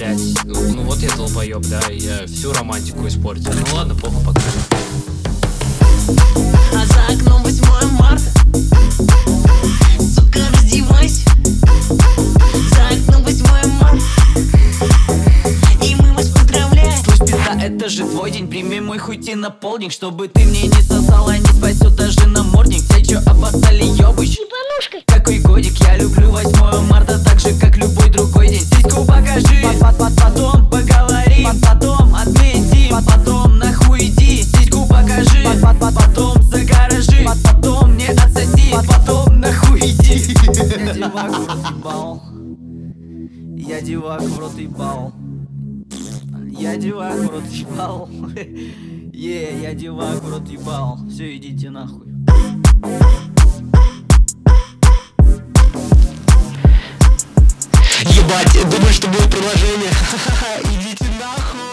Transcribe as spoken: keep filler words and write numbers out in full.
блять, ну вот я долбоеб, да, я всю романтику испортил. Ну ладно, похуй, пока. А за окном восьмое марта. Сука, раздевайся. За окном восьмое марта. И мы вас поздравляем. Слышь, пизда, это же твой день. Прими мой хуй тебе на полдник, чтобы ты мне не сосала, не спасет даже намордник. Все чё обоссали, ёбыч, Ебанушкой. какой годик. Я люблю восьмое марта так же, как любой другой день. Сиську покажи, потом поговори, потом отмети, потом нахуй иди. Сиську покажи, потом загоражи, потом не отсоси, потом нахуй иди. Я девак в рот ебал. Я девак в рот ебал. Я девак в рот ебал. Е, я девак в рот ебал. Все, идите нахуй. Ебать, думаешь, что будет продолжение? Идите нахуй.